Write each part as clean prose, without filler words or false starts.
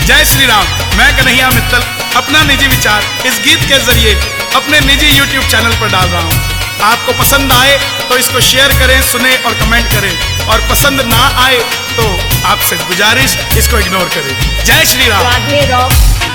जय श्री राम। मैं कन्हैया मित्तल अपना निजी विचार इस गीत के जरिए अपने निजी YouTube चैनल पर डाल रहा हूँ। आपको पसंद आए तो इसको शेयर करें, सुने और कमेंट करें, और पसंद ना आए तो आपसे गुजारिश इसको इग्नोर करें। जय श्री राम। राधे राम।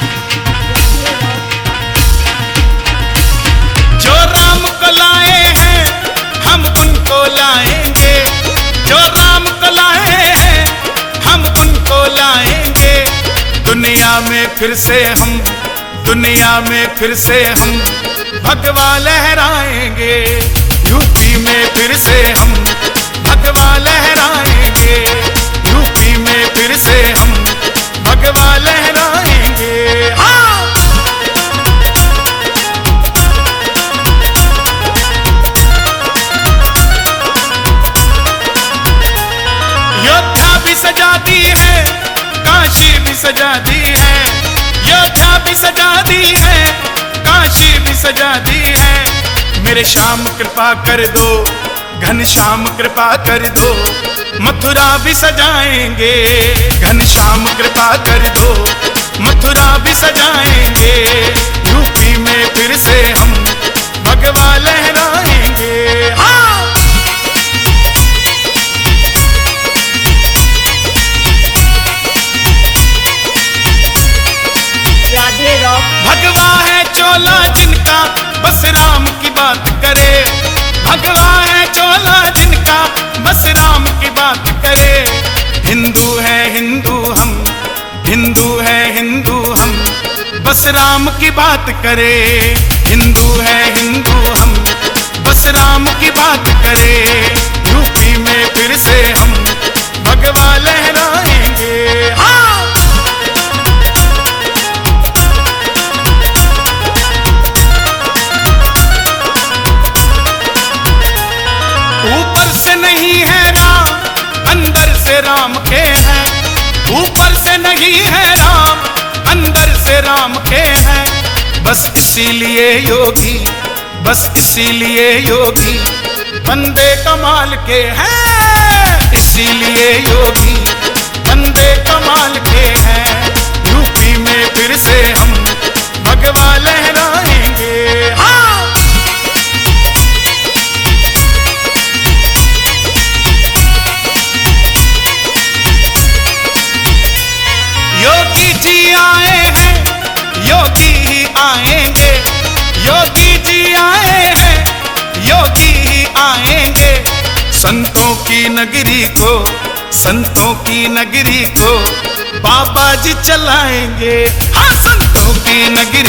जो राम को लाए हैं हम उनको लाएंगे, जो राम को लाए हैं हम उनको लाएंगे। दुनिया में फिर से हम, दुनिया में फिर से हम भगवा लहराएंगे। यूपी में फिर से हम भगवा लहराएंगे। यूपी में फिर से हम भगवा लहराएंगे। हाँ। योद्धा भी सजा दी है, काशी भी सजा दी है। योद्धा भी सजा दी है, काशी भी सजा दी है। मेरे श्याम कृपा कर दो, घनश्याम कृपा कर दो। मथुरा भी सजाएंगे, घनश्याम कृपा कर दो। मथुरा भी सजाएंगे। यूपी में फिर से हम भगवा लहराएंगे। हाँ। राधे राम। भगवा है चोला जिनका बस राम की बात करे। भगवा है चोला जिनका बस राम की बात करे। हिंदू है हिंदू हम, हिंदू है हिंदू हम, बस राम की बात करे। हिंदू है हिंदू हम, बस राम की बात करे। यूपी में फिर से हम भगवा लहराएंगे। हाँ। ऊपर से नहीं है राम, अंदर से राम के हैं। ऊपर से नहीं है राम, अंदर से राम के हैं। बस इसीलिए योगी, बस इसीलिए योगी बंदे कमाल के हैं। इसीलिए योगी बंदे कमाल के हैं। यूपी में फिर से हम भगवा लहराएंगे। हाँ। योगी जी आए हैं, योगी ही आएंगे। योगी जी आए हैं, योगी ही आएंगे। संतों की नगरी को, संतों की नगरी को बाबा जी चलाएंगे। हाँ, संतों की नगरी